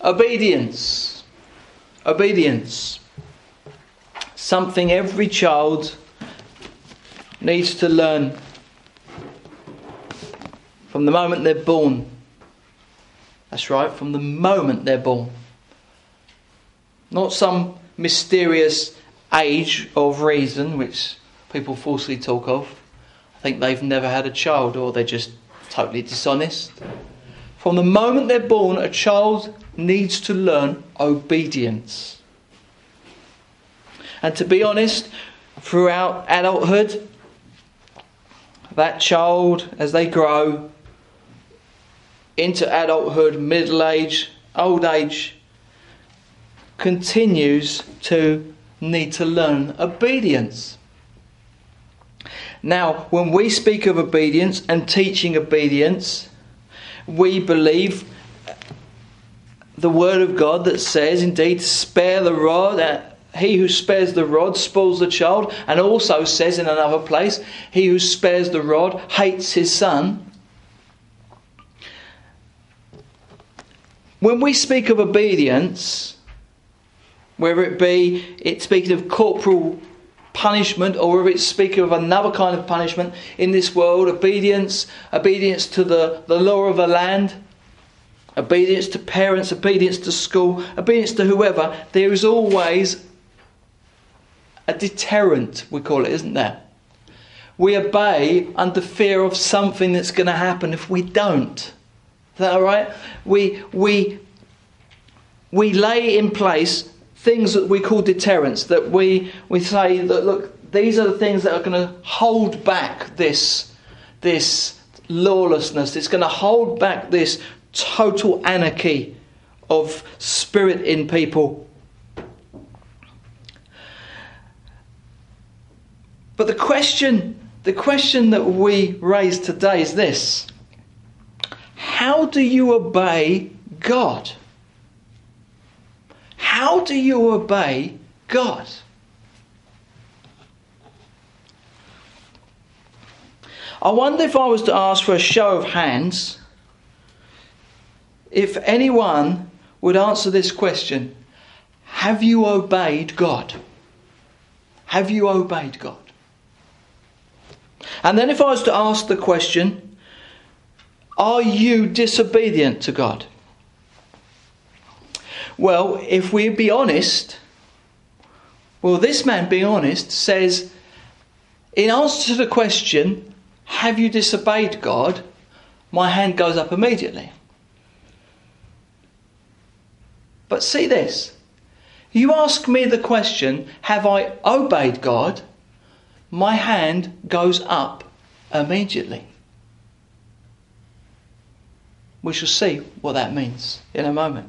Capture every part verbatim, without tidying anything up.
Obedience. Obedience. Something every child needs to learn from the moment they're born. That's right, from the moment they're born. Not some mysterious age of reason, which people falsely talk of. I think they've never had a child, or they're just totally dishonest. From the moment they're born, a child needs to learn obedience. And to be honest, throughout adulthood, that child, as they grow into adulthood, middle age, old age, continues to need to learn obedience. Now, when we speak of obedience and teaching obedience, we believe the word of God that says, indeed, spare the rod. He who spares the rod spoils the child. And also says in another place, he who spares the rod hates his son. When we speak of obedience, whether it be it speaking of corporal punishment, or whether it's speaking of another kind of punishment in this world, obedience, obedience to the, the law of the land, obedience to parents, obedience to school, obedience to whoever, there is always a deterrent, we call it, isn't there? We obey under fear of something that's going to happen if we don't. Is that all right? We we we lay in place things that we call deterrents, that we we say that, look, these are the things that are going to hold back this this lawlessness. It's going to hold back this total anarchy of spirit in people. But the question, the question that we raise today is this: how do you obey God? How do you obey God? I wonder if I was to ask for a show of hands, if anyone would answer this question: have you obeyed God? Have you obeyed God? And then if I was to ask the question, are you disobedient to God? Well, if we be honest, well, this man, being honest, says, in answer to the question, have you disobeyed God? My hand goes up immediately. But see this. You ask me the question, have I obeyed God? My hand goes up immediately. We shall see what that means in a moment.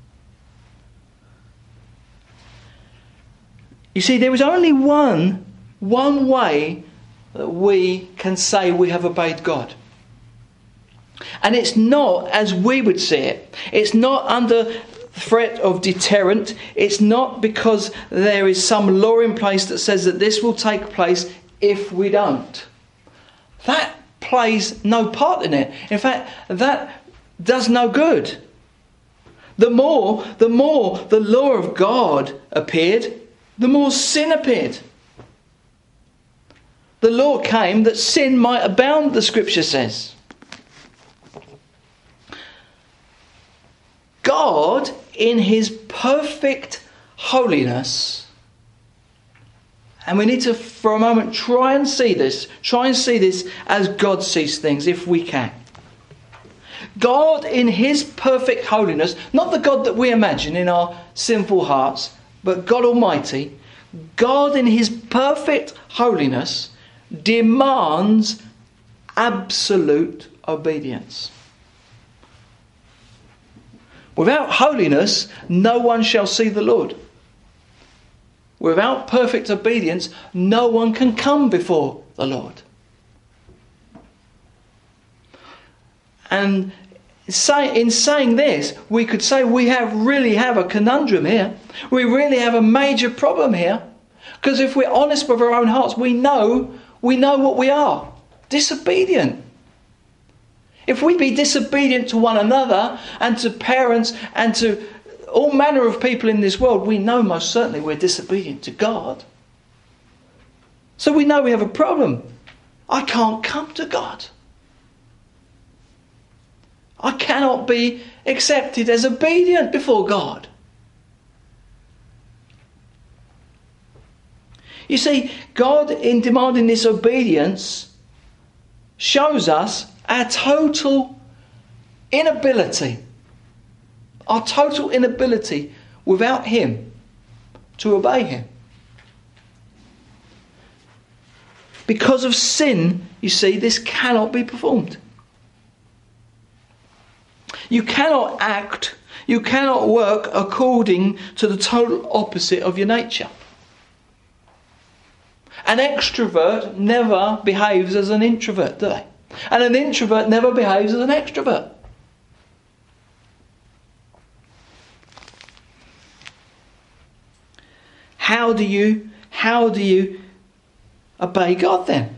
You see, there is only one, one way that we can say we have obeyed God. And it's not as we would see it. It's not under threat of deterrent. It's not because there is some law in place that says that this will take place if we don't. That plays no part in it. In fact, that does no good. The more, the more the law of God appeared, the more sin appeared. The law came that sin might abound, the scripture says. God, in his perfect holiness, and we need to, for a moment, try and see this, try and see this as God sees things, if we can. God, in his perfect holiness, not the God that we imagine in our sinful hearts, but God Almighty, God in his perfect holiness demands absolute obedience. Without holiness, no one shall see the Lord. Without perfect obedience, no one can come before the Lord. And say, in saying this, we could say we have really have a conundrum here. We really have a major problem here. Because if we're honest with our own hearts, we know, we know what we are. Disobedient. If we be disobedient to one another and to parents and to all manner of people in this world, we know most certainly we're disobedient to God. So we know we have a problem. I can't come to God. I cannot be accepted as obedient before God. You see, God, in demanding this obedience, shows us our total inability, our total inability without Him to obey Him. Because of sin, you see, this cannot be performed. You cannot act, you cannot work according to the total opposite of your nature. An extrovert never behaves as an introvert, do they? And an introvert never behaves as an extrovert. How do you, how do you obey God then?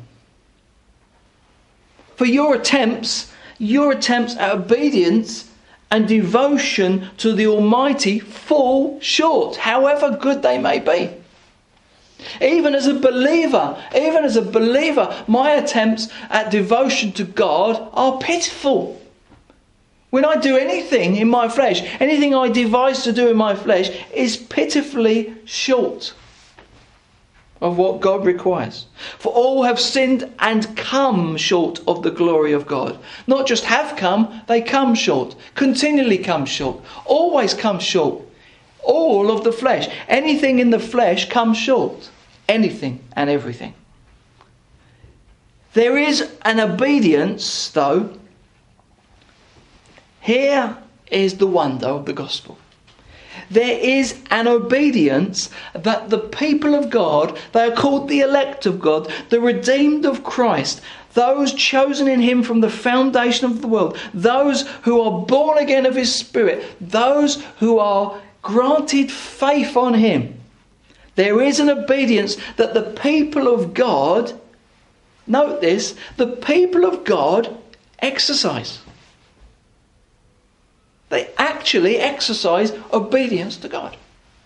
For your attempts, your attempts at obedience and devotion to the Almighty fall short, however good they may be. Even as a believer, even as a believer, my attempts at devotion to God are pitiful. When I do anything in my flesh, anything I devise to do in my flesh is pitifully short of what God requires. For all have sinned and come short of the glory of God. Not just have come, they come short. Continually come short. Always come short. All of the flesh. Anything in the flesh comes short. Anything and everything. There is an obedience, though. Here is the wonder of the gospel. There is an obedience that the people of God, they are called the elect of God, the redeemed of Christ, those chosen in Him from the foundation of the world, those who are born again of His Spirit, those who are granted faith on Him. There is an obedience that the people of God, note this, the people of God exercise. They actually exercise obedience to God.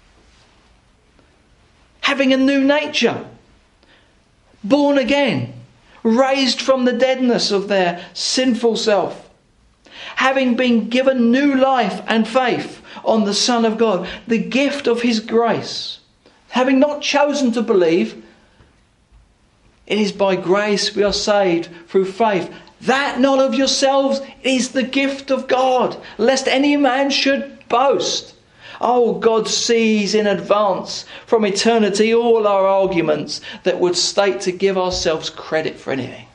Having a new nature, born again, raised from the deadness of their sinful self, having been given new life and faith on the Son of God, the gift of His grace, having not chosen to believe, it is by grace we are saved through faith. That not of yourselves is the gift of God, lest any man should boast. Oh, God sees in advance from eternity all our arguments that would state to give ourselves credit for anything.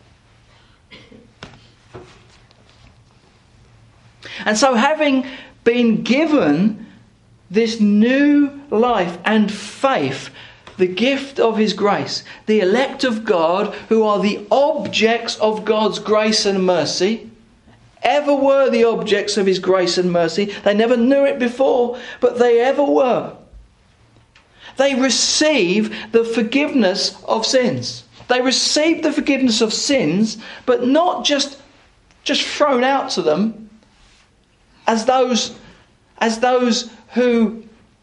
And so, having been given this new life and faith, the gift of His grace, the elect of God, who are the objects of God's grace and mercy, ever were the objects of His grace and mercy. They never knew it before, but they ever were. They receive the forgiveness of sins. They receive the forgiveness of sins, but not just, just thrown out to them as those, as those who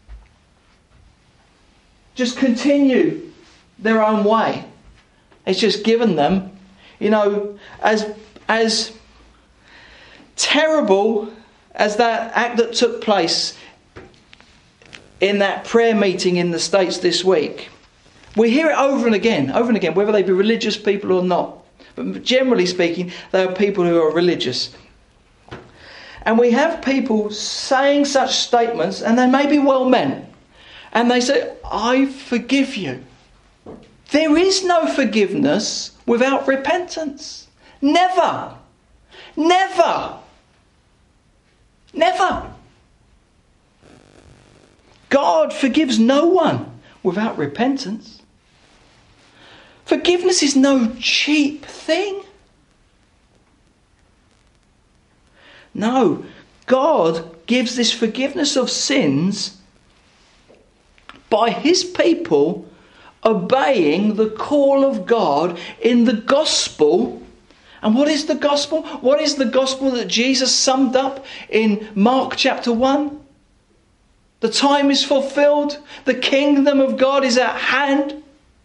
just continue their own way. It's just given them, you know, as as terrible as that act that took place in that prayer meeting in the States this week. We hear it over and again, over and again, whether they be religious people or not. But generally speaking, they are people who are religious. And we have people saying such statements, and they may be well meant. And they say, I forgive you. There is no forgiveness without repentance. Never. Never. Never. God forgives no one without repentance. Forgiveness is no cheap thing. No. God gives this forgiveness of sins by His people obeying the call of God in the gospel. And what is the gospel? What is the gospel that Jesus summed up in Mark chapter one? The time is fulfilled. The kingdom of God is at hand.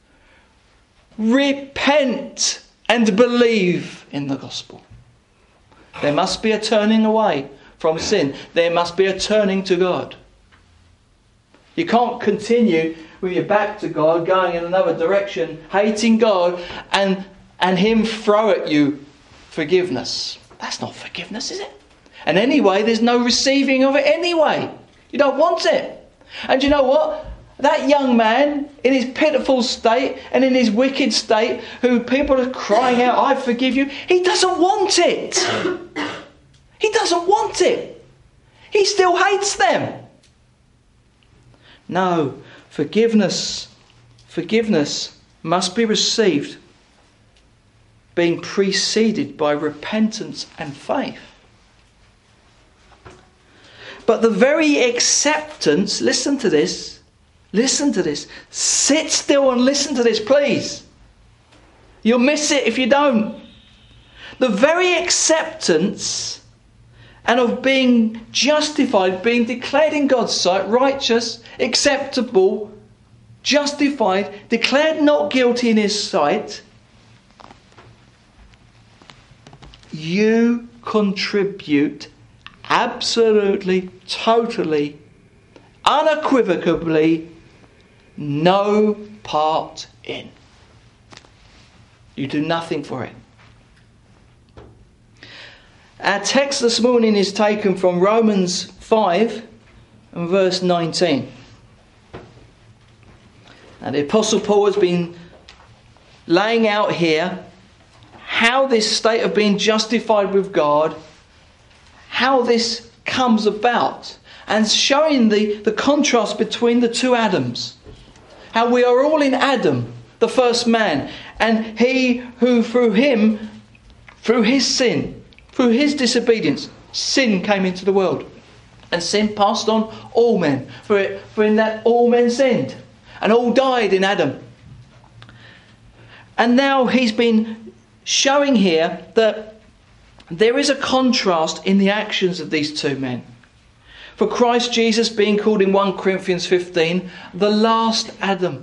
Repent and believe in the gospel. There must be a turning away from sin. There must be a turning to God. You can't continue with your back to God, going in another direction, hating God, and, and Him throw at you forgiveness. That's not forgiveness, is it? And anyway, there's no receiving of it anyway. You don't want it. And you know what? That young man, in his pitiful state and in his wicked state, who people are crying out, I forgive you, he doesn't want it. He doesn't want it. He still hates them. No, forgiveness, forgiveness must be received, being preceded by repentance and faith. But the very acceptance, listen to this, listen to this, sit still and listen to this, please. You'll miss it if you don't. The very acceptance and of being justified, being declared in God's sight, righteous, acceptable, justified, declared not guilty in His sight, you contribute absolutely, totally, unequivocally no part in. You do nothing for it. Our text this morning is taken from Romans five and verse nineteen. And the Apostle Paul has been laying out here how this state of being justified with God, how this comes about, and showing the, the contrast between the two Adams. How we are all in Adam, the first man, and he who through him, through his sin, through his disobedience, sin came into the world. And sin passed on all men. For, it, for in that all men sinned. And all died in Adam. And now he's been showing here that there is a contrast in the actions of these two men. For Christ Jesus being called in First Corinthians fifteen, the last Adam.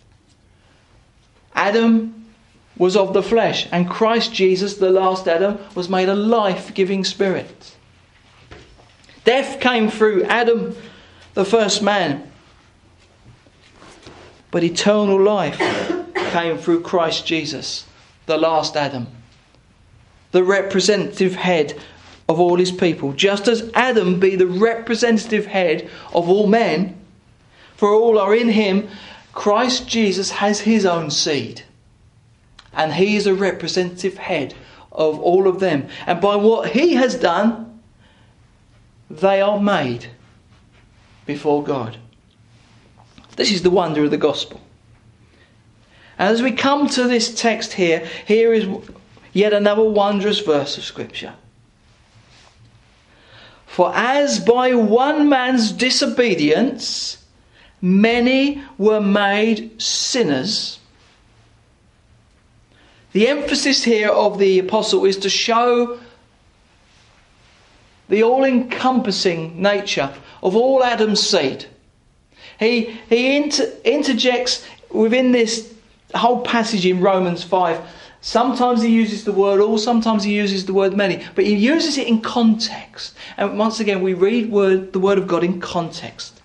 Adam was of the flesh, and Christ Jesus, the last Adam, was made a life-giving spirit. Death came through Adam, the first man. But eternal life came through Christ Jesus, the last Adam, the representative head of all his people. Just as Adam be the representative head of all men, for all are in him, Christ Jesus has his own seed. And he is a representative head of all of them. And by what he has done, they are made before God. This is the wonder of the gospel. And as we come to this text here, here is yet another wondrous verse of Scripture. For as by one man's disobedience many were made sinners. The emphasis here of the apostle is to show the all-encompassing nature of all Adam's seed. He, he inter, interjects within this whole passage in Romans five. Sometimes he uses the word all, sometimes he uses the word many. But he uses it in context. And once again, we read word, the word of God in context.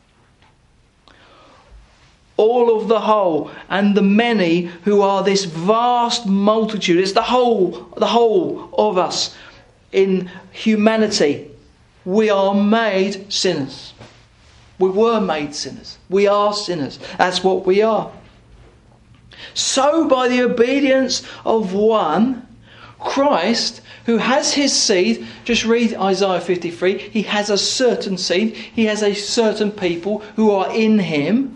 All of the whole and the many who are this vast multitude. It's the whole, the whole of us in humanity. We are made sinners. We were made sinners. We are sinners. That's what we are. So by the obedience of one, Christ, who has his seed, just read Isaiah fifty-three, he has a certain seed, he has a certain people who are in him,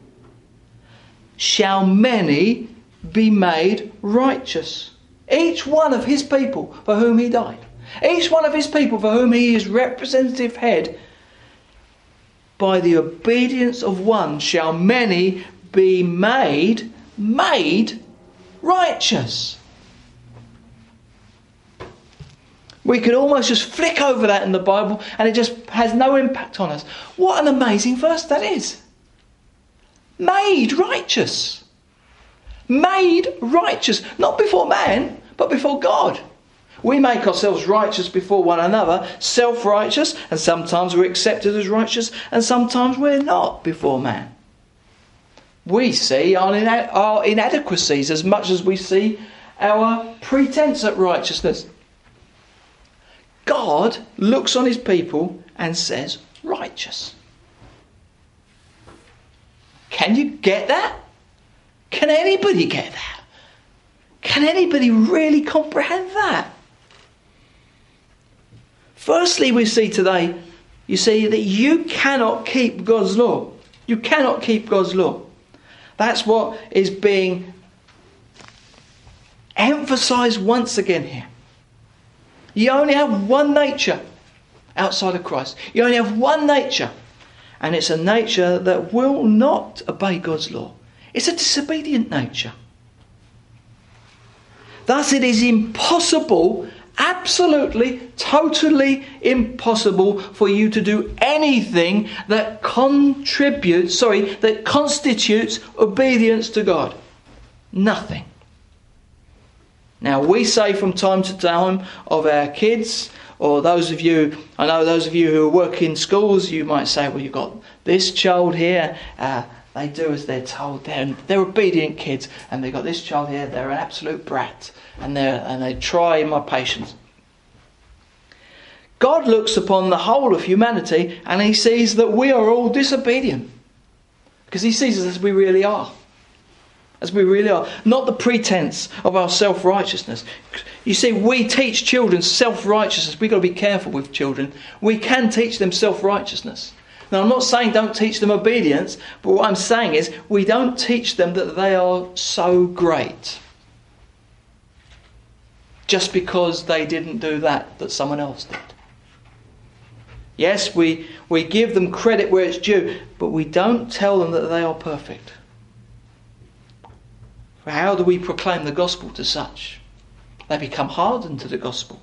shall many be made righteous. Each one of his people for whom he died. Each one of his people for whom he is representative head. By the obedience of one shall many be made, made righteous. We could almost just flick over that in the Bible and it just has no impact on us. What an amazing verse that is. Made righteous. Made righteous. Not before man, but before God. We make ourselves righteous before one another, self-righteous, and sometimes we're accepted as righteous, and sometimes we're not before man. We see our, ina- our inadequacies as much as we see our pretense at righteousness. God looks on his people and says, righteous. Can you get that? Can anybody get that? Can anybody really comprehend that? Firstly, we see today, you see that you cannot keep God's law. You cannot keep God's law. That's what is being emphasised once again here. You only have one nature outside of Christ. You only have one nature. And it's a nature that will not obey God's law. It's a disobedient nature. Thus it is impossible, absolutely, totally impossible for you to do anything that contributes, sorry, that constitutes obedience to God. Nothing. Now we say from time to time of our kids, or those of you, I know those of you who work in schools, you might say, well, you've got this child here, uh, they do as they're told, they're, they're obedient kids, and they've got this child here, they're an absolute brat, and, they're, and they try my patience. God looks upon the whole of humanity and he sees that we are all disobedient. Because he sees us as we really are. As we really are. Not the pretense of our self-righteousness. You see, we teach children self-righteousness. We've got to be careful with children. We can teach them self-righteousness. Now, I'm not saying don't teach them obedience, but what I'm saying is we don't teach them that they are so great. Just because they didn't do that, that someone else did. Yes, we, we give them credit where it's due, but we don't tell them that they are perfect. For how do we proclaim the gospel to such? They become hardened to the gospel.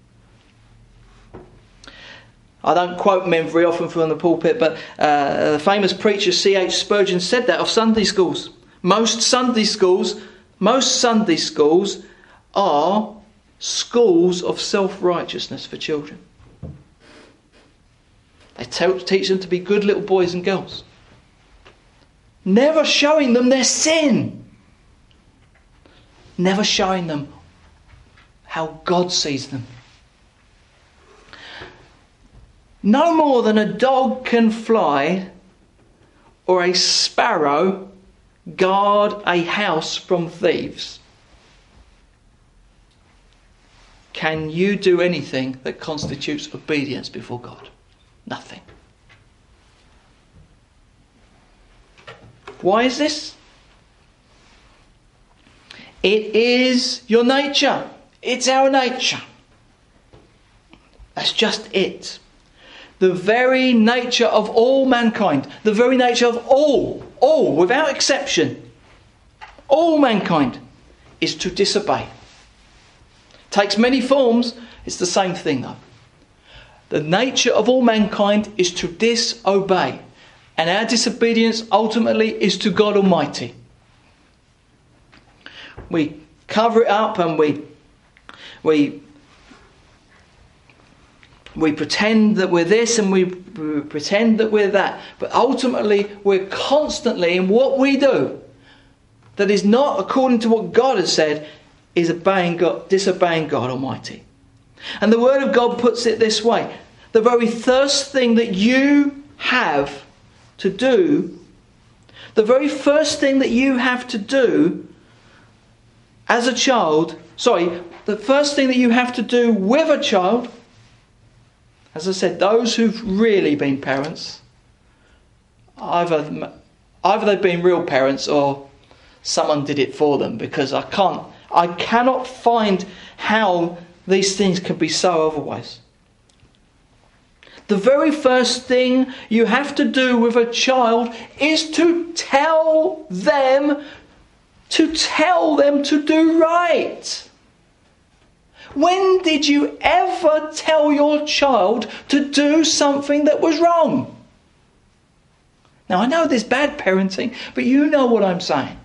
I don't quote men very often from the pulpit, but uh, the famous preacher C H Spurgeon said that of Sunday schools. Most Sunday schools, most Sunday schools are schools of self-righteousness for children. They tell, teach them to be good little boys and girls. Never showing them their sin. Never showing them how God sees them. No more than a dog can fly or a sparrow guard a house from thieves, can you do anything that constitutes obedience before God? Nothing. Why is this? It is your nature. It's our nature. That's just it. The very nature of all mankind. The very nature of all, all, without exception, all mankind is to disobey. Takes many forms. It's the same thing though. The nature of all mankind is to disobey. And our disobedience ultimately is to God Almighty. We cover it up and we we we pretend that we're this and we, we pretend that we're that. But ultimately we're constantly in what we do that is not according to what God has said is obeying God, disobeying God Almighty. And the Word of God puts it this way. The very first thing that you have to do, the very first thing that you have to do as a child, sorry, the first thing that you have to do with a child, as I said, those who've really been parents, either, either they've been real parents or someone did it for them, because I can't, I cannot find how these things can be so otherwise. The very first thing you have to do with a child is to tell them, to tell them to do right. When did you ever tell your child to do something that was wrong? Now, I know there's bad parenting, but you know what I'm saying.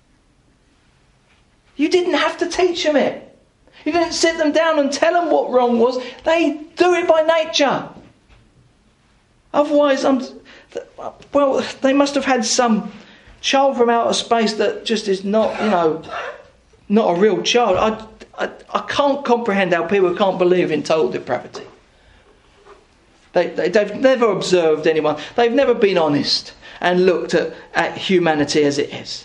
You didn't have to teach them it. You didn't sit them down and tell them what wrong was. They do it by nature. Otherwise, I'm, well, they must have had some child from outer space that just is not, you know, not a real child. I, I, I can't comprehend how people can't believe in total depravity. They, they, they've never observed anyone. They've never been honest and looked at, at humanity as it is.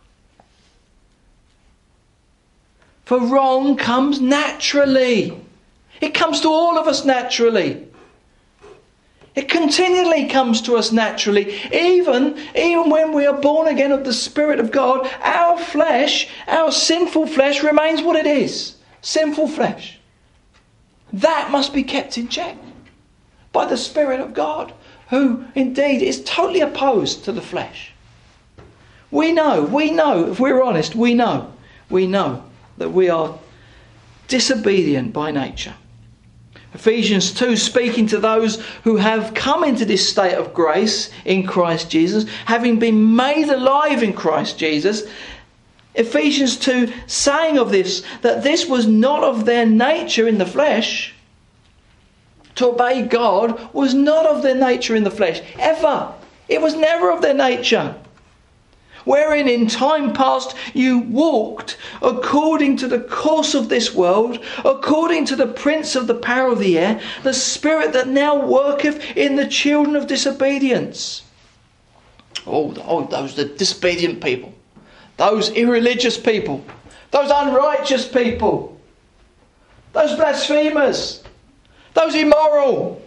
For wrong comes naturally. It comes to all of us naturally. It continually comes to us naturally. Even, even when we are born again of the Spirit of God, our flesh, our sinful flesh remains what it is. Sinful flesh. That must be kept in check by the Spirit of God, who indeed is totally opposed to the flesh. We know, we know, if we're honest, we know, we know that we are disobedient by nature. Ephesians two, speaking to those who have come into this state of grace in Christ Jesus, having been made alive in Christ Jesus. Ephesians two saying of this, that this was not of their nature in the flesh. To obey God was not of their nature in the flesh, ever. It was never of their nature. Wherein in time past you walked according to the course of this world, according to the prince of the power of the air, the spirit that now worketh in the children of disobedience. Oh, oh those the disobedient people, those irreligious people, those unrighteous people, those blasphemers, those immoral.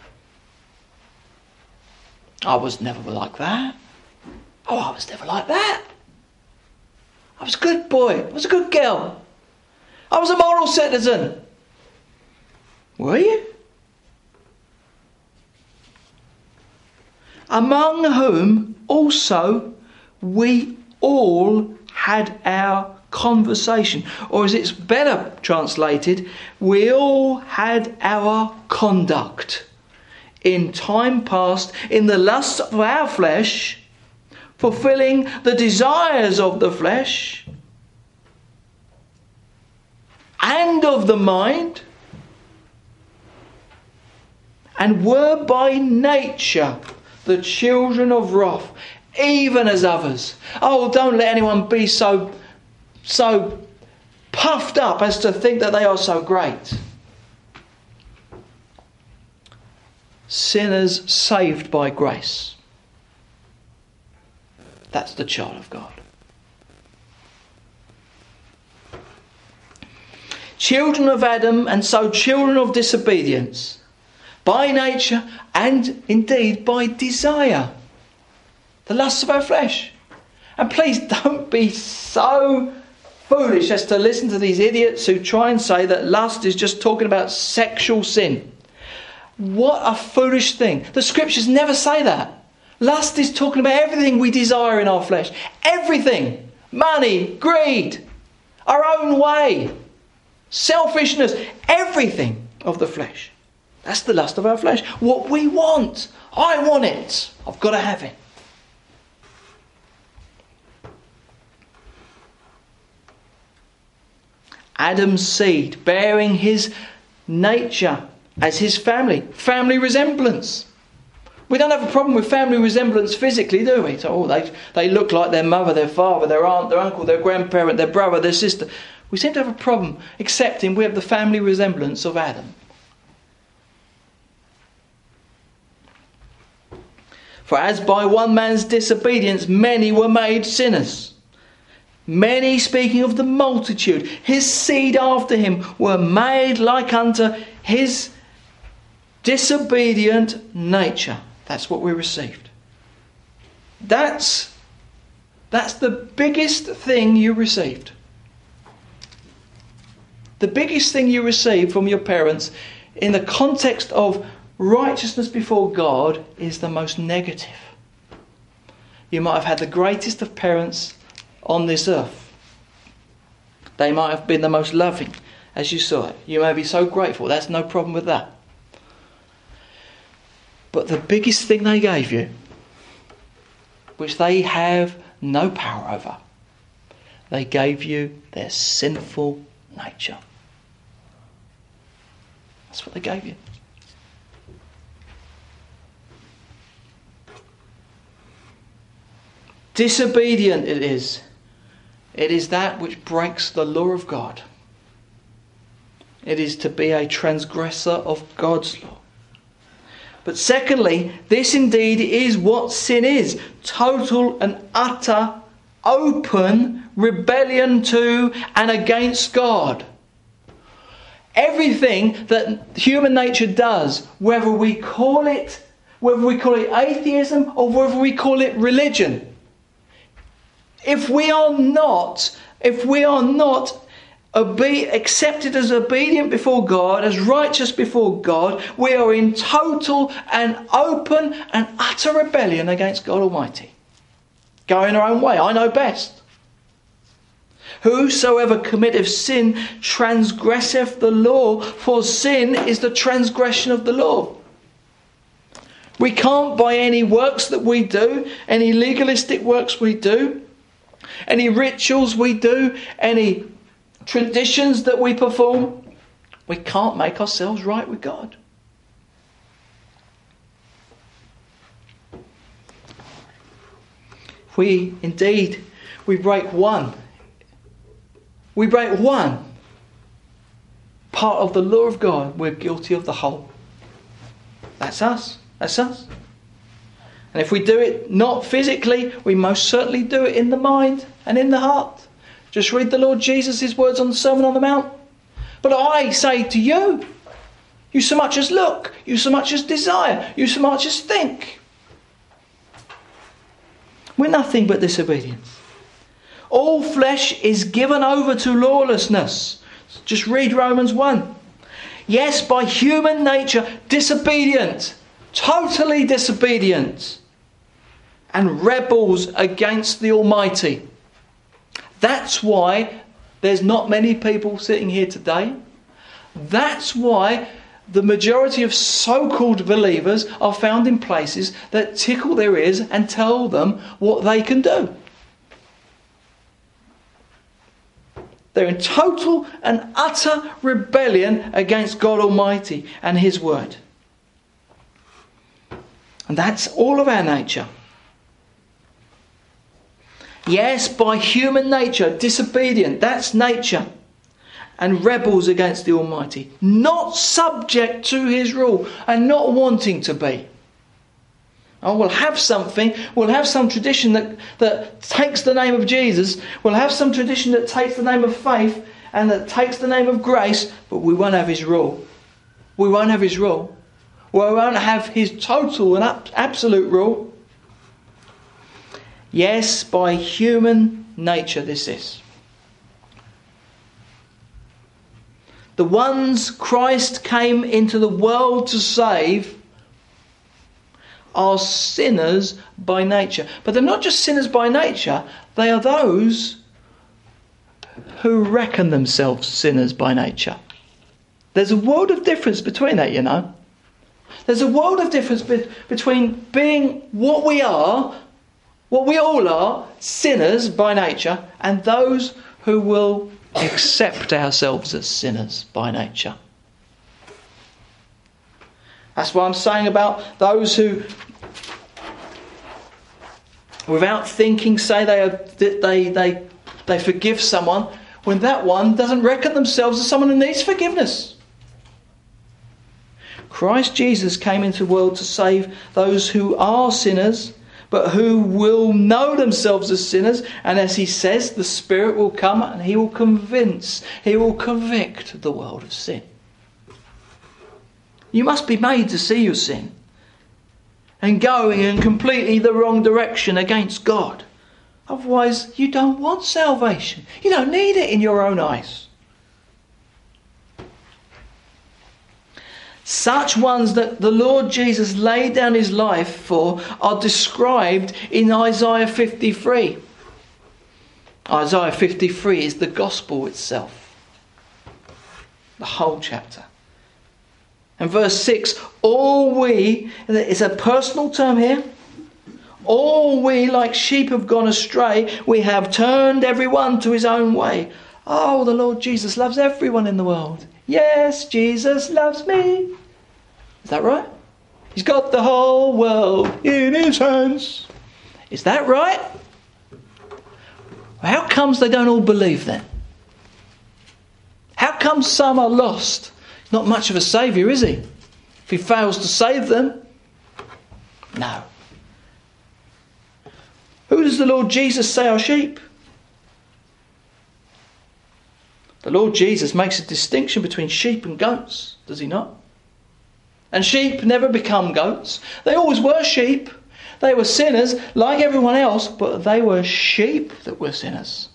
I was never like that. Oh, I was never like that. I was a good boy. I was a good girl. I was a moral citizen. Were you? Among whom also we all had our conversation. Or as it's better translated, we all had our conduct. In time past, in the lusts of our flesh, fulfilling the desires of the flesh and of the mind, and were by nature the children of wrath, even as others. Oh, don't let anyone be so, so puffed up as to think that they are so great. Sinners saved by grace. That's the child of God. Children of Adam, and so children of disobedience, by nature and indeed by desire. The lusts of our flesh. And please don't be so foolish as to listen to these idiots who try and say that lust is just talking about sexual sin. What a foolish thing. The scriptures never say that. Lust is talking about everything we desire in our flesh. Everything. Money, greed, our own way, selfishness, everything of the flesh. That's the lust of our flesh. What we want. I want it. I've got to have it. Adam's seed bearing his nature as his family. Family resemblance. We don't have a problem with family resemblance physically, do we? So, oh, they, they look like their mother, their father, their aunt, their uncle, their grandparent, their brother, their sister. We seem to have a problem accepting we have the family resemblance of Adam. For as by one man's disobedience many were made sinners. Many, speaking of the multitude, his seed after him, were made like unto his disobedient nature. That's what we received. That's, that's the biggest thing you received. The biggest thing you received from your parents in the context of righteousness before God is the most negative. You might have had the greatest of parents on this earth. They might have been the most loving as you saw it. You may be so grateful. That's no problem with that. But the biggest thing they gave you, which they have no power over, they gave you their sinful nature. That's what they gave you. Disobedient it is. It is that which breaks the law of God. It is to be a transgressor of God's law. But secondly, this indeed is what sin is. Total and utter, open rebellion to and against God. Everything that human nature does, whether we call it, whether we call it atheism or whether we call it religion, if we are not, if we are not obe- accepted as obedient before God, as righteous before God, we are in total and open and utter rebellion against God Almighty. Going our own way. I know best. Whosoever committeth sin transgresseth the law, for sin is the transgression of the law. We can't, by any works that we do, any legalistic works we do, any rituals we do, any traditions that we perform, we can't make ourselves right with God. We indeed, we break one. We break one part of the law of God, we're guilty of the whole. That's us. That's us. And if we do it not physically, we most certainly do it in the mind and in the heart. Just read the Lord Jesus' words on the Sermon on the Mount. But I say to you, you so much as look, you so much as desire, you so much as think. We're nothing but disobedience. All flesh is given over to lawlessness. Just read Romans one. Yes, by human nature, disobedient. Totally disobedient. And rebels against the Almighty. That's why there's not many people sitting here today. That's why the majority of so-called believers are found in places that tickle their ears and tell them what they can do. They're in total and utter rebellion against God Almighty and His Word. And that's all of our nature. Yes, by human nature, disobedient, that's nature. And rebels against the Almighty. Not subject to His rule and not wanting to be. Oh, we'll have something, we'll have some tradition that, that takes the name of Jesus, we'll have some tradition that takes the name of faith and that takes the name of grace, but we won't have His rule. We won't have His rule. We won't have His total and absolute rule. Yes, by human nature this is. The ones Christ came into the world to save are sinners by nature. But they're not just sinners by nature, they are those who reckon themselves sinners by nature. There's a world of difference between that, you know. There's a world of difference be- between being what we are, what we all are, sinners by nature, and those who will accept ourselves as sinners by nature. That's what I'm saying about those who, without thinking, say they are, they they they forgive someone, when that one doesn't reckon themselves as someone who needs forgiveness. Christ Jesus came into the world to save those who are sinners, but who will know themselves as sinners. And as He says, the Spirit will come and He will convince, He will convict the world of sin. You must be made to see your sin and going in completely the wrong direction against God. Otherwise, you don't want salvation. You don't need it in your own eyes. Such ones that the Lord Jesus laid down His life for are described in Isaiah fifty-three. Isaiah fifty-three is the gospel itself. The whole chapter. And verse six, all we, it's a personal term here. All we like sheep have gone astray. We have turned everyone to his own way. Oh, the Lord Jesus loves everyone in the world. Yes, Jesus loves me. Is that right? He's got the whole world in his hands. Is that right? How comes they don't all believe then? How come some are lost? He's not much of a saviour, is he? If he fails to save them. No. Who does the Lord Jesus say are sheep? The Lord Jesus makes a distinction between sheep and goats, does he not? And sheep never become goats. They always were sheep. They were sinners like everyone else, but they were sheep that were sinners.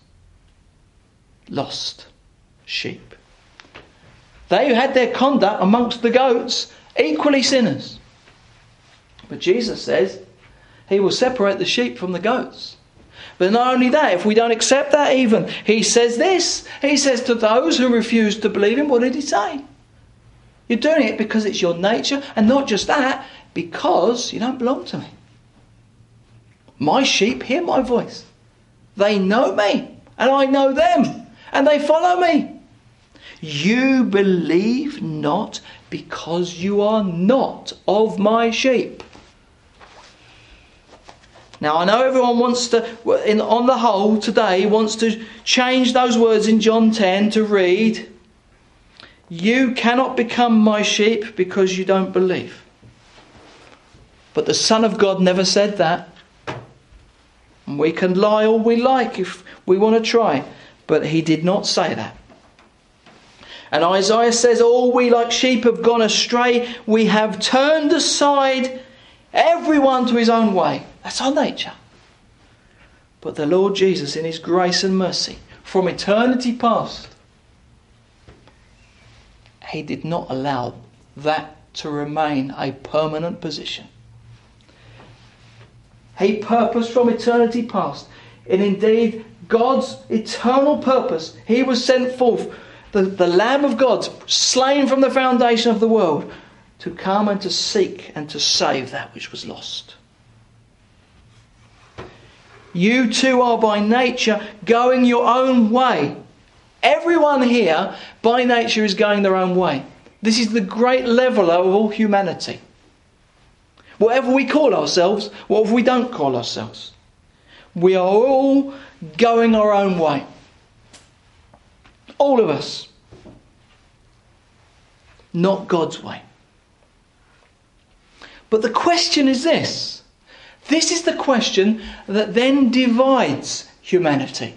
Lost sheep. They had their conduct amongst the goats, equally sinners. But Jesus says he will separate the sheep from the goats. But not only that, if we don't accept that even, he says this. He says to those who refuse to believe him, what did he say? You're doing it because it's your nature, and not just that, because you don't belong to me. My sheep hear my voice. They know me, and I know them, and they follow me. You believe not because you are not of my sheep. Now, I know everyone wants to, in, on the whole today, wants to change those words in John ten to read, you cannot become my sheep because you don't believe. But the Son of God never said that. And we can lie all we like if we want to try. But he did not say that. And Isaiah says, all we like sheep have gone astray. We have turned aside everyone to his own way. That's our nature. But the Lord Jesus, in his grace and mercy, from eternity past, he did not allow that to remain a permanent position. He purposed from eternity past, and indeed God's eternal purpose, he was sent forth, the, the Lamb of God, slain from the foundation of the world, to come and to seek and to save that which was lost. You too are by nature going your own way. Everyone here by nature is going their own way. This is the great leveller of all humanity. Whatever we call ourselves, whatever we don't call ourselves, we are all going our own way. All of us. Not God's way. But the question is this. This is the question that then divides humanity.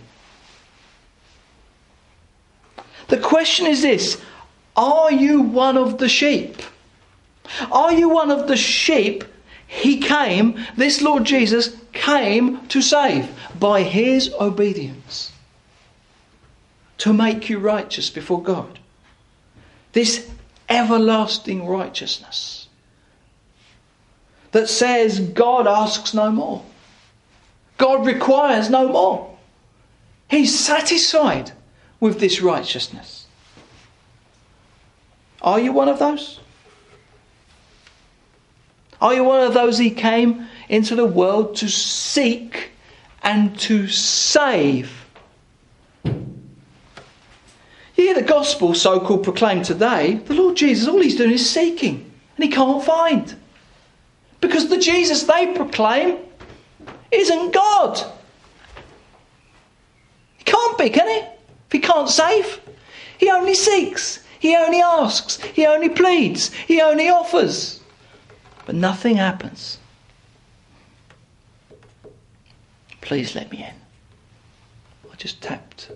The question is this. Are you one of the sheep? Are you one of the sheep he came, this Lord Jesus, came to save by his obedience? To make you righteous before God. This everlasting righteousness that says God asks no more. God requires no more. He's satisfied with this righteousness. Are you one of those? Are you one of those he came into the world to seek and to save? You hear the gospel so-called proclaimed today, the Lord Jesus, all he's doing is seeking, and he can't find. Because the Jesus they proclaim isn't God. He can't be, can he? If he can't save, he only seeks, he only asks, he only pleads, he only offers. But nothing happens. Please let me in. I just tapped.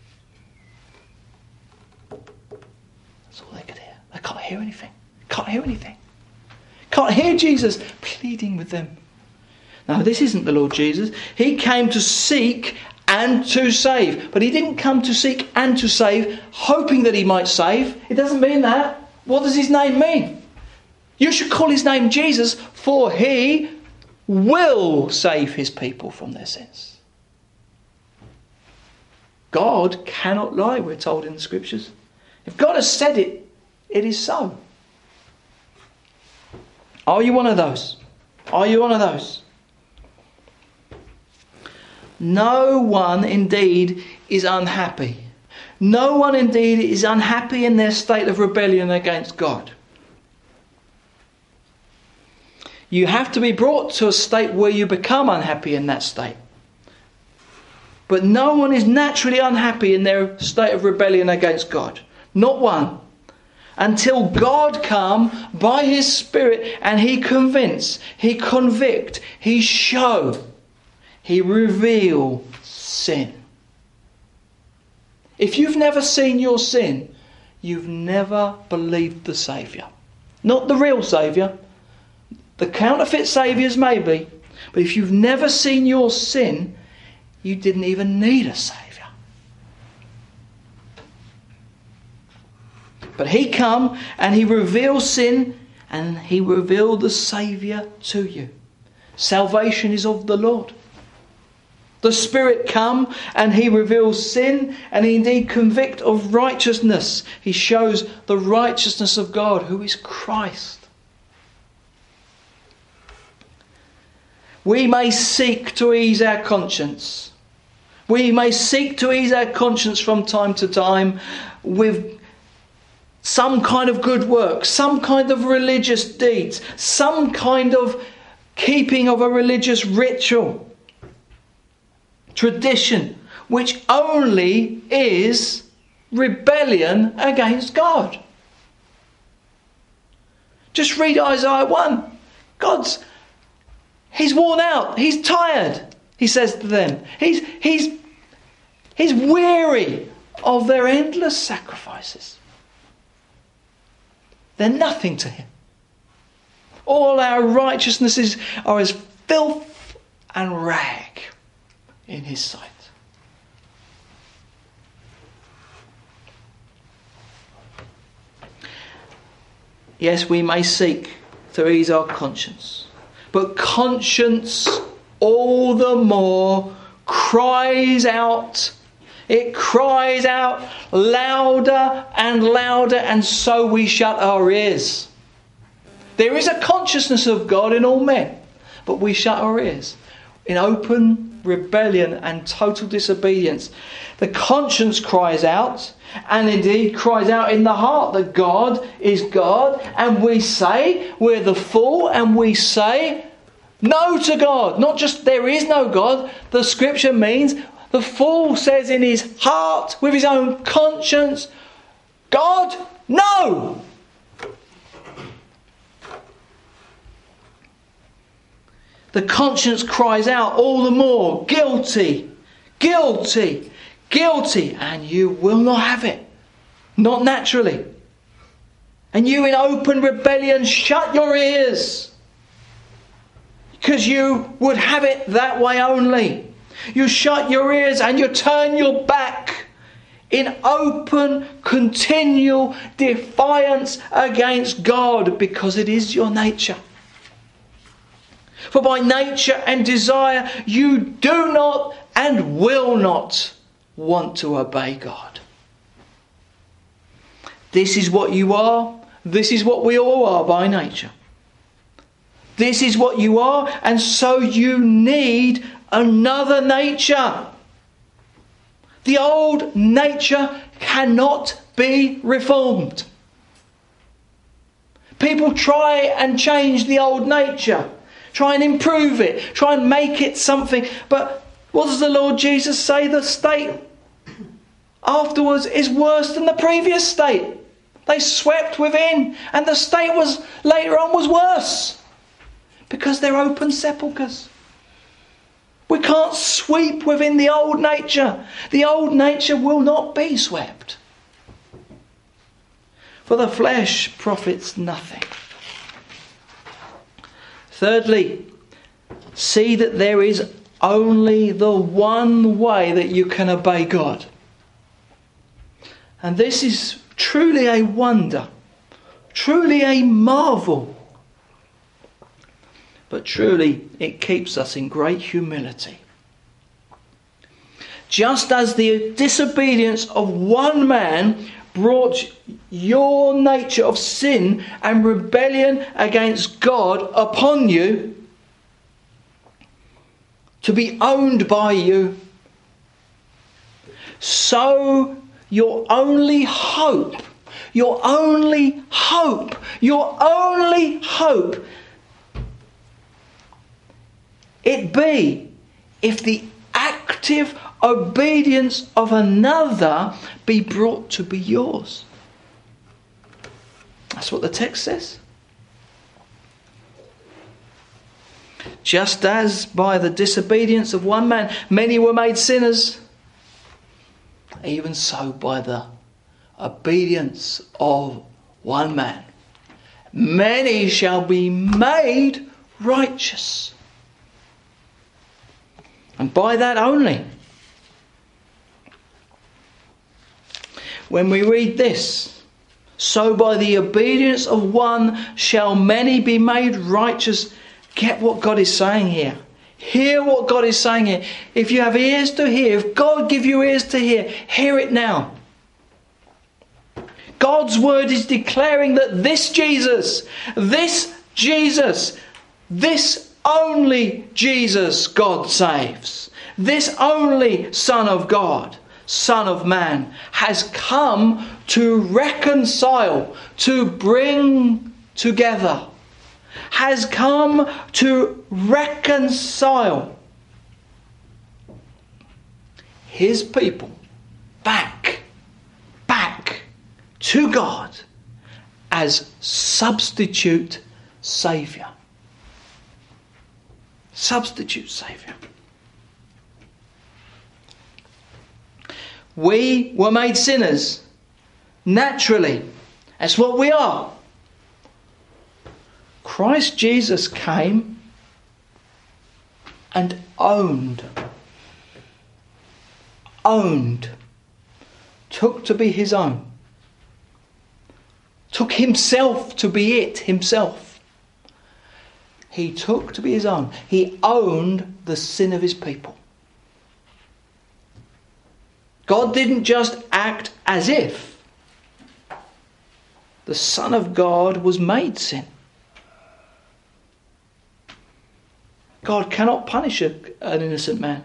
That's all they could hear. They can't hear anything. Can't hear anything. Can't hear Jesus pleading with them. Now, this isn't the Lord Jesus. He came to seek and to save. But he didn't come to seek and to save, hoping that he might save. It doesn't mean that. What does his name mean? You should call his name Jesus, for he will save his people from their sins. God cannot lie, we're told in the scriptures. If God has said it, it is so. Are you one of those? Are you one of those? No one indeed is unhappy. No one indeed is unhappy in their state of rebellion against God. You have to be brought to a state where you become unhappy in that state. But no one is naturally unhappy in their state of rebellion against God. Not one. Until God come by His Spirit and He convince, He convict, He show, He reveal sin. If you've never seen your sin, you've never believed the Saviour. Not the real Saviour. The counterfeit saviours maybe. But if you've never seen your sin, you didn't even need a saviour. But He come and He revealed sin and He revealed the Saviour to you. Salvation is of the Lord. The Spirit come and He reveals sin and He indeed convict of righteousness. He shows the righteousness of God, who is Christ. We may seek to ease our conscience. We may seek to ease our conscience from time to time with some kind of good work, some kind of religious deeds, some kind of keeping of a religious ritual, tradition, which only is rebellion against God. Just read Isaiah one. God's He's worn out. He's tired, He says to them. He's, he's, he's weary of their endless sacrifices. They're nothing to Him. All our righteousnesses are as filth and rag in His sight. Yes, we may seek to ease our conscience. But conscience all the more cries out. It cries out louder and louder, and so we shut our ears. There is a consciousness of God in all men, but we shut our ears in open rebellion and total disobedience. The conscience cries out, and indeed cries out in the heart that God is God, and we say we're the fool, and we say no to God. Not just there is no God. The scripture means the fool says in his heart, with his own conscience, God, no! The conscience cries out all the more, guilty, guilty, guilty, and you will not have it. Not naturally. And you in open rebellion shut your ears, because you would have it that way only. You shut your ears and you turn your back in open, continual defiance against God, because it is your nature. For by nature and desire you do not and will not want to obey God. This is what you are. This is what we all are by nature. This is what you are, and so you need another nature. The old nature cannot be reformed. People try and change the old nature. Try and improve it. Try and make it something. But what does the Lord Jesus say? The state afterwards is worse than the previous state. They swept within, and the state was later on was worse. Because they're open sepulchres. We can't sweep within the old nature. The old nature will not be swept. For the flesh profits nothing. Thirdly, see that there is only the one way that you can obey God. And this is truly a wonder, truly a marvel. But truly it keeps us in great humility. Just as the disobedience of one man brought your nature of sin and rebellion against God upon you, to be owned by you. So your only hope, your only hope, your only hope, it be if the active obedience of another be brought to be yours. That's what the text says. Just as by the disobedience of one man many were made sinners, even so by the obedience of one man many shall be made righteous. And by that only. When we read this, so by the obedience of one shall many be made righteous, get what God is saying here. Hear what God is saying here. If you have ears to hear, if God give you ears to hear, hear it now. God's word is declaring that this Jesus, this Jesus, this only Jesus God saves. This only Son of God, Son of Man, has come to reconcile, to bring together, has come to reconcile his people back, back to God as substitute Saviour. Substitute Saviour. We were made sinners, naturally. That's what we are. Christ Jesus came and owned, owned, took to be his own, took himself to be it himself. He took to be his own. He owned the sin of his people. God didn't just act as if. The Son of God was made sin. God cannot punish a, an innocent man.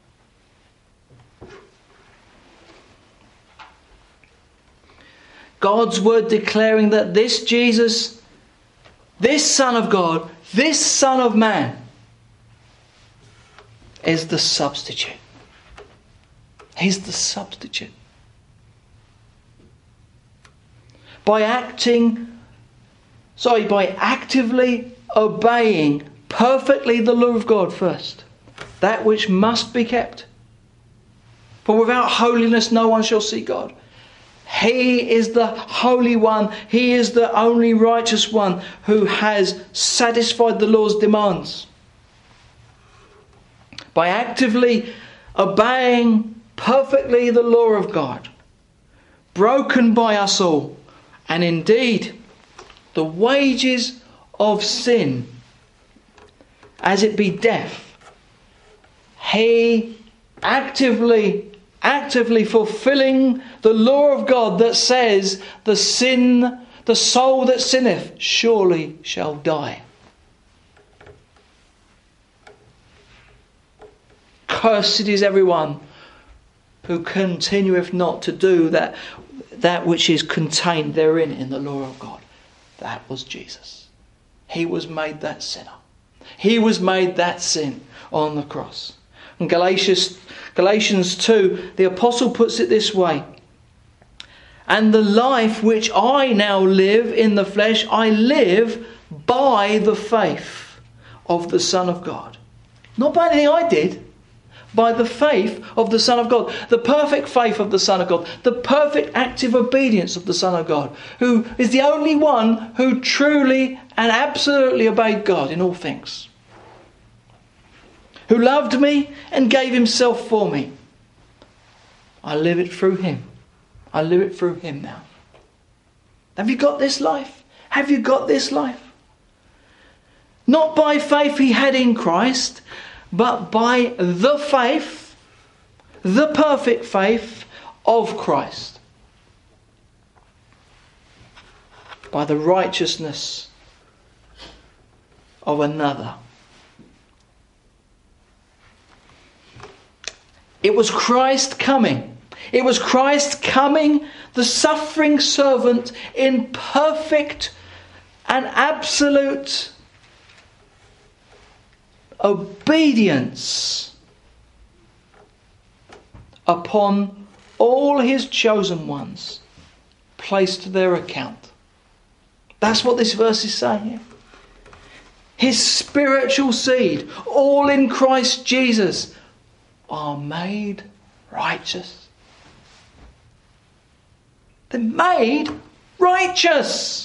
God's word declaring that this Jesus, this Son of God, this Son of Man, is the substitute. He's the substitute. By acting, sorry, by actively obeying perfectly the law of God first, that which must be kept. For without holiness no one shall see God. He is the Holy One. He is the only righteous one who has satisfied the law's demands. By actively obeying perfectly the law of God, broken by us all, and indeed the wages of sin, as it be death, he actively, actively fulfilling the law of God that says the sin, the soul that sinneth surely shall die. Cursed is everyone who continueth not to do that, that which is contained therein in the law of God. That was Jesus. He was made that sinner. He was made that sin on the cross. In Galatians, Galatians two, the apostle puts it this way. And the life which I now live in the flesh, I live by the faith of the Son of God. Not by anything I did. By the faith of the Son of God. The perfect faith of the Son of God. The perfect active obedience of the Son of God. Who is the only one who truly and absolutely obeyed God in all things. Who loved me and gave himself for me. I live it through him. I live it through him now. Have you got this life? Have you got this life? Not by faith he had in Christ, but by the faith, the perfect faith of Christ. by the righteousness of another. It was Christ coming. It was Christ coming, the suffering servant, in perfect and absolute obedience upon all his chosen ones, placed to their account. That's what this verse is saying. His spiritual seed, all in Christ Jesus, are made righteous. They're made righteous.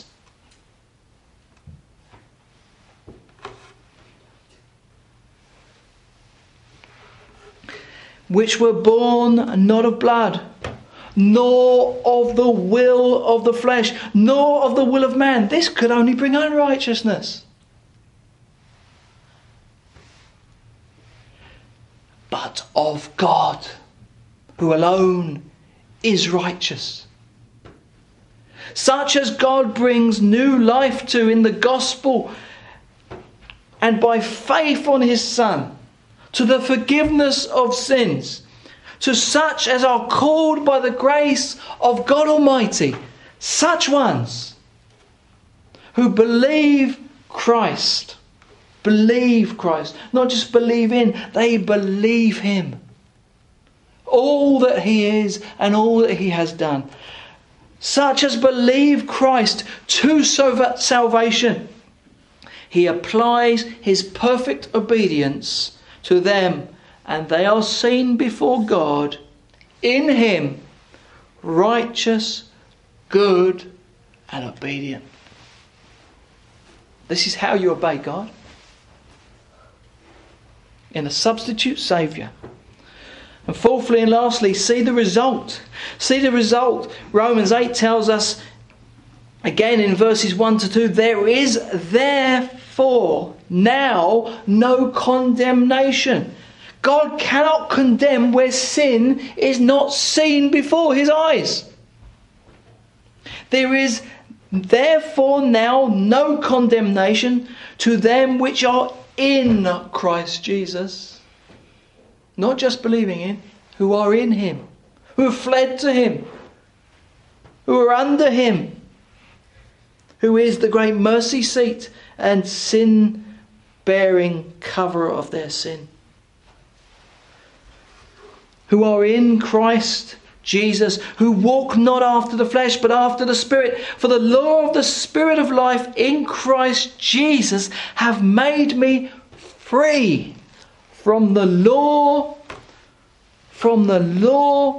Which were born not of blood, nor of the will of the flesh, nor of the will of man. This could only bring unrighteousness. But of God, who alone is righteous. Such as God brings new life to in the gospel, and by faith on his Son, to the forgiveness of sins, to such as are called by the grace of God Almighty, such ones who believe Christ. Believe Christ. Not just believe in, they believe him. All that he is and all that he has done. Such as believe Christ to salvation. He applies his perfect obedience to them, and they are seen before God in him, righteous, good, and obedient. This is how you obey God. In a substitute Saviour. And fourthly and lastly, see the result. See the result. Romans eight tells us, again in verses one to two, there is therefore now no condemnation. God cannot condemn where sin is not seen before his eyes. There is therefore now no condemnation to them which are in Christ Jesus. Not just believing in, who are in him, who have fled to him, who are under him, who is the great mercy seat and sin-bearing cover of their sin. Who are in Christ Jesus, who walk not after the flesh but after the Spirit. For the law of the Spirit of life in Christ Jesus have made me free from the law, from the law.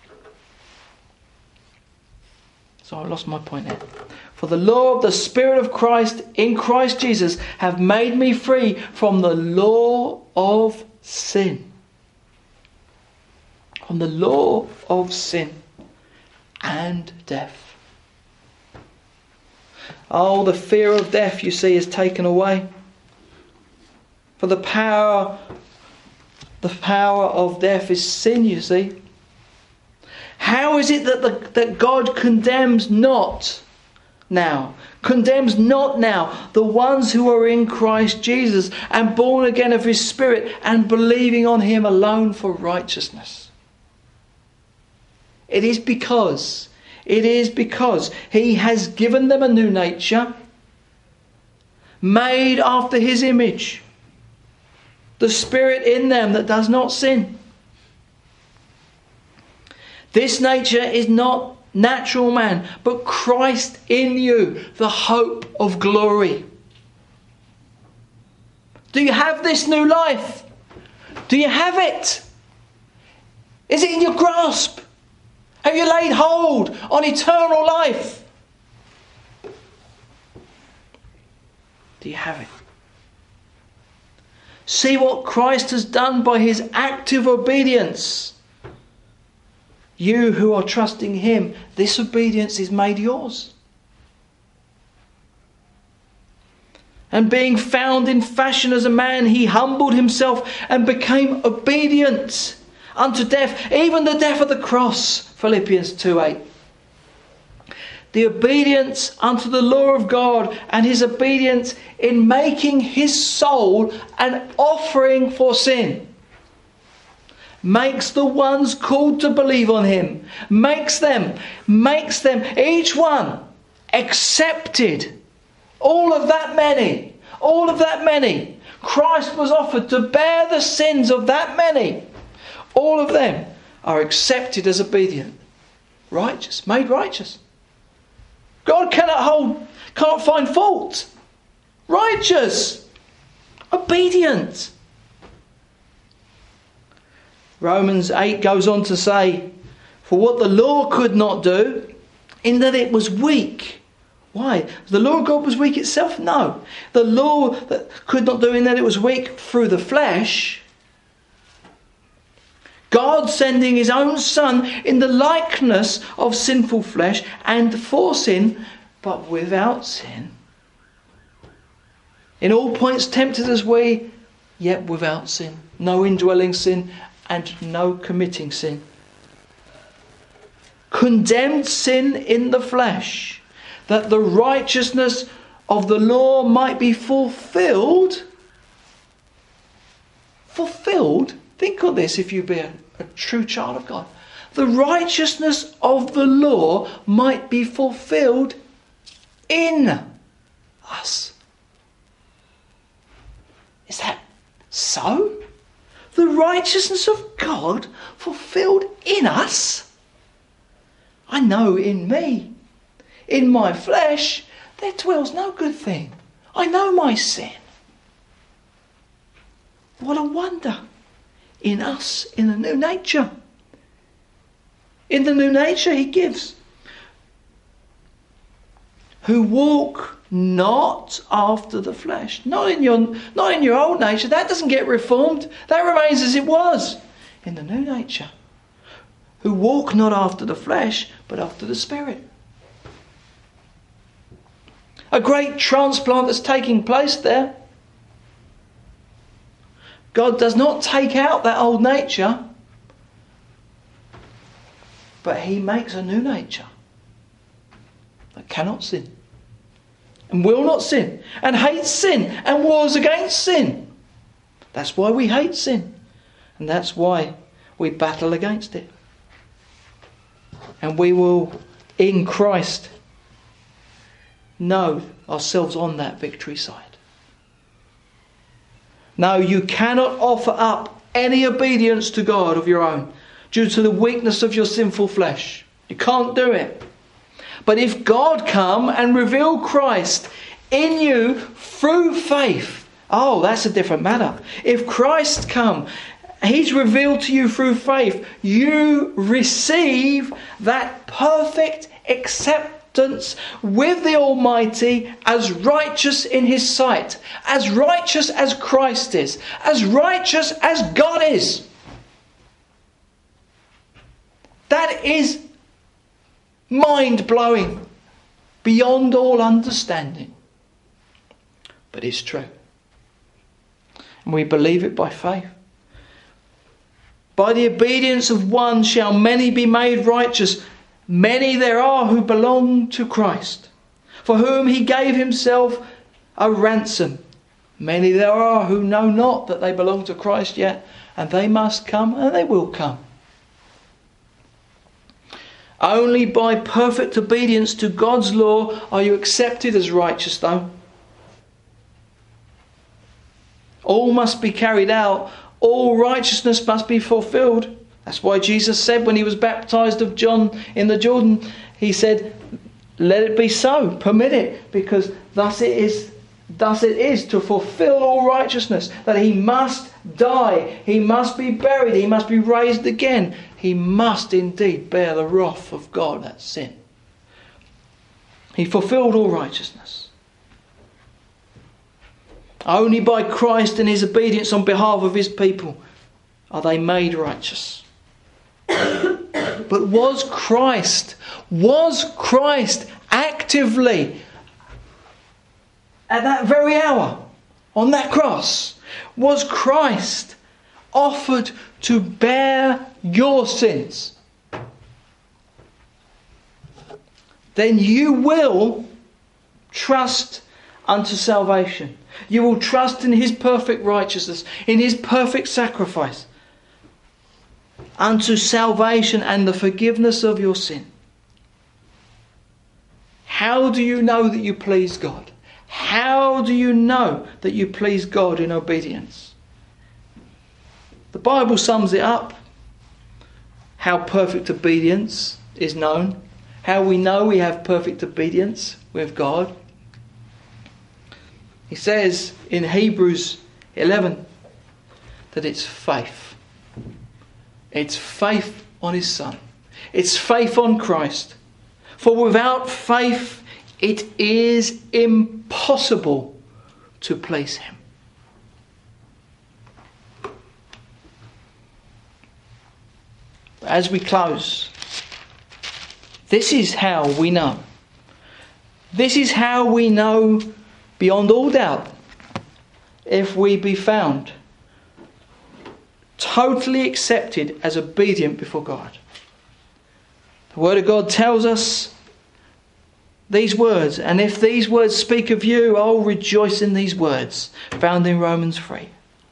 So I lost my point there. For the law of the Spirit of Christ in Christ Jesus have made me free from the law of sin. From the law of sin and death. Oh, the fear of death, you see, is taken away. For the power, the power of death is sin, you see. How is it that, the, that God condemns not now, condemns not now the ones who are in Christ Jesus and born again of his Spirit and believing on him alone for righteousness? It is because, it is because he has given them a new nature, made after his image, the Spirit in them that does not sin. This nature is not natural man, but Christ in you, the hope of glory. Do you have this new life? Do you have it? Is it in your grasp? Have you laid hold on eternal life? Do you have it? See what Christ has done by his active obedience. You who are trusting him, this obedience is made yours. And being found in fashion as a man, he humbled himself and became obedient unto death, even the death of the cross. Philippians two eight. the obedience unto the law of God and his obedience in making his soul an offering for sin makes the ones called to believe on him, makes them, makes them, each one accepted. All of that many, all of that many. Christ was offered to bear the sins of that many. All of them are accepted as obedient, righteous, made righteous. God cannot hold, can't find fault. Righteous, obedient. Romans eight goes on to say, for what the law could not do, in that it was weak. Why? The law of God was weak itself? No. The law that could not do in that it was weak through the flesh. God sending his own Son in the likeness of sinful flesh and for sin, but without sin. In all points tempted as we, yet without sin. No indwelling sin and no committing sin. Condemned sin in the flesh, that the righteousness of the law might be fulfilled. Fulfilled? Think of this if you be a, a true child of God. The righteousness of the law might be fulfilled in us. Is that so? The righteousness of God fulfilled in us? I know in me, in my flesh, there dwells no good thing. I know my sin. What a wonder. In us, in the new nature. In the new nature he gives. Who walk not after the flesh. Not in your, not in your old nature. That doesn't get reformed. That remains as it was. In the new nature. Who walk not after the flesh, but after the Spirit. A great transplant that's taking place there. God does not take out that old nature, but he makes a new nature that cannot sin and will not sin and hates sin and wars against sin. That's why we hate sin, and that's why we battle against it. And we will, in Christ, know ourselves on that victory side. No, you cannot offer up any obedience to God of your own due to the weakness of your sinful flesh. You can't do it. But if God come and reveal Christ in you through faith, oh, that's a different matter. If Christ come, he's revealed to you through faith, you receive that perfect acceptance with the Almighty as righteous in his sight, as righteous as Christ is, as righteous as God is. That is mind-blowing, beyond all understanding. But it's true. And we believe it by faith. By the obedience of one shall many be made righteous. Many there are who belong to Christ, for whom he gave himself a ransom. Many there are who know not that they belong to Christ yet, and they must come, and they will come. Only by perfect obedience to God's law are you accepted as righteous, though. All must be carried out. All righteousness must be fulfilled. That's why Jesus said when he was baptized of John in the Jordan, he said, let it be so, permit it, because thus it is, thus it is to fulfill all righteousness, that he must die, he must be buried, he must be raised again. He must indeed bear the wrath of God, that sin. He fulfilled all righteousness. Only by Christ and his obedience on behalf of his people are they made righteous. But was Christ, was Christ actively at that very hour on that cross, was Christ offered to bear your sins? then you will trust unto salvation. You will trust in his perfect righteousness, in his perfect sacrifice, unto salvation and the forgiveness of your sin. How do you know that you please God? How do you know that you please God in obedience? The Bible sums it up. How perfect obedience is known. How we know we have perfect obedience with God. He says in Hebrews eleven that it's faith. It's faith on his Son. It's faith on Christ. For without faith it is impossible to please him. As we close, this is how we know. This is how we know beyond all doubt if we be found totally accepted as obedient before God. The Word of God tells us these words, and if these words speak of you, I'll rejoice in these words, found in Romans three.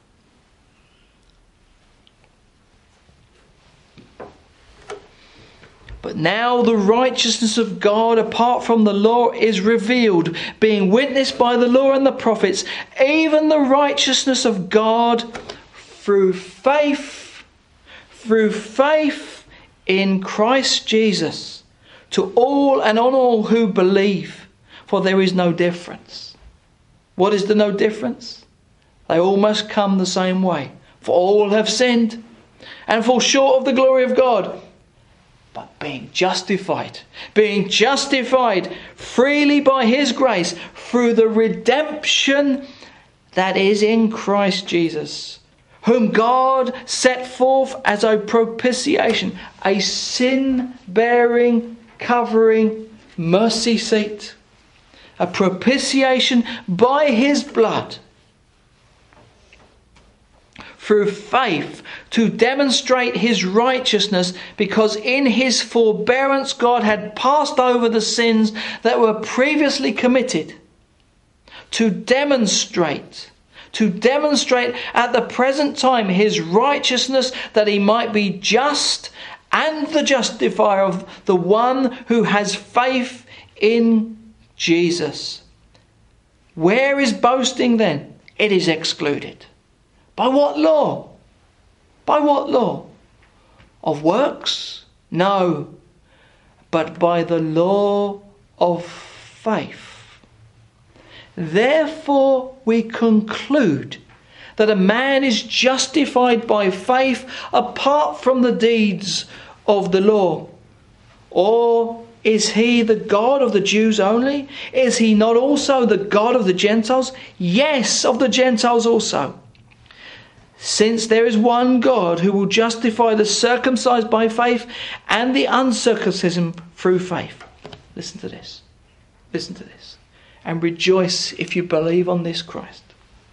But now the righteousness of God apart from the law is revealed, being witnessed by the law and the prophets, even the righteousness of God through faith, through faith in Christ Jesus, to all and on all who believe, for there is no difference. What is the no difference? They all must come the same way, for all have sinned and fall short of the glory of God. But being justified, being justified freely by his grace through the redemption that is in Christ Jesus, whom God set forth as a propitiation, a sin-bearing, covering mercy seat, a propitiation by his blood, through faith, to demonstrate his righteousness, because in his forbearance God had passed over the sins that were previously committed, to demonstrate to demonstrate at the present time his righteousness, that he might be just and the justifier of the one who has faith in Jesus. Where is boasting then? It is excluded. By what law? By what law? Of works? No, but by the law of faith. Therefore we conclude that a man is justified by faith apart from the deeds of the law. Or is he the God of the Jews only? Is he not also the God of the Gentiles? Yes, of the Gentiles also. Since there is one God who will justify the circumcised by faith and the uncircumcision through faith. Listen to this. Listen to this. And rejoice if you believe on this Christ.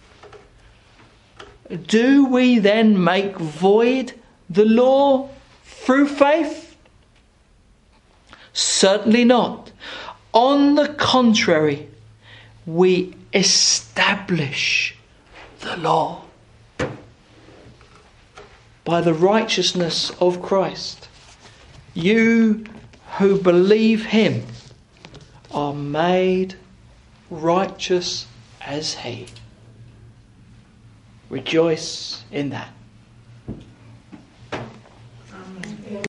Do we then make void the law through faith? Certainly not. On the contrary, we establish the law by the righteousness of Christ. You who believe him are made righteous as he. Rejoice in that.